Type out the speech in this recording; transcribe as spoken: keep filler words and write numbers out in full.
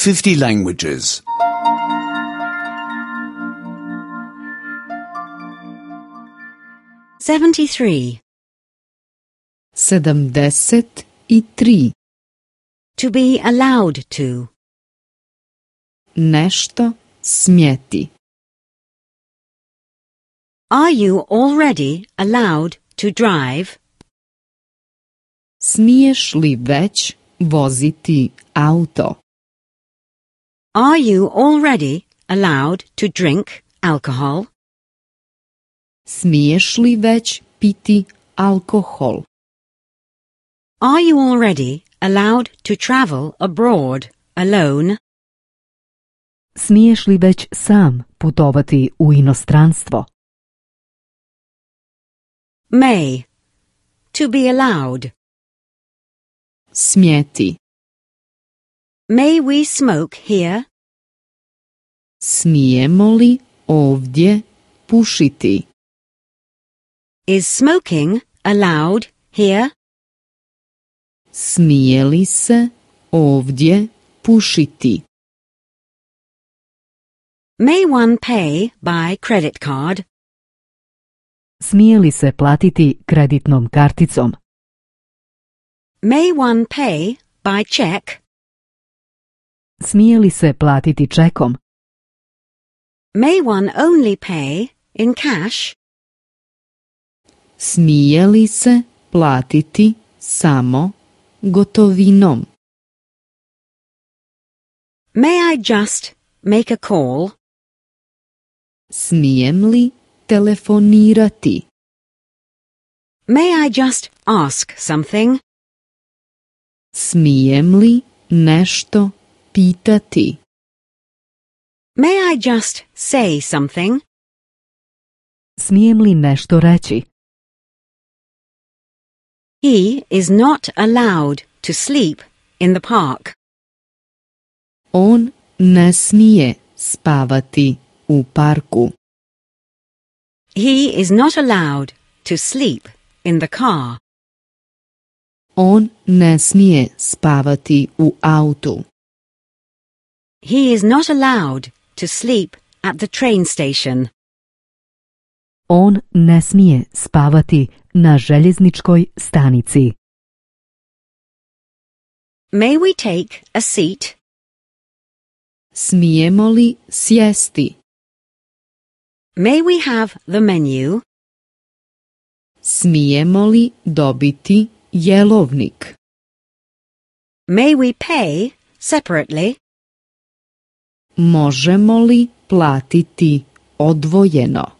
fifty languages. seventy-three. Sedamdeset i tri. To be allowed to. Nešto smjeti. Are you already allowed to drive? Smiješ li već voziti auto? Are you already allowed to drink alcohol? Smiješ li već piti alkohol? Are you already allowed to travel abroad alone? Smiješ li već sam putovati u inostranstvo? May. To be allowed. Smjeti. May we smoke here? Smijemo li ovdje pušiti? Is smoking allowed here? Smije li se ovdje pušiti? May one pay by credit card? Smije li se platiti kreditnom karticom? May one pay by check? Smije li se platiti čekom? May one only pay in cash? Smije li se platiti samo gotovinom? May I just make a call? Smijem li telefonirati? May I just ask something? Smijem li nešto pitati? May I just say something? Smijem li nešto reći? He is not allowed to sleep in the park. On ne smije spavati u parku. He is not allowed to sleep in the car. On ne smije spavati u autu. He is not allowed to sleep at the train station. On ne smije spavati na željezničkoj stanici. May we take a seat? Smijemo li sjesti? May we have the menu? Smijemo li dobiti jelovnik? May we pay separately? Možemo li platiti odvojeno?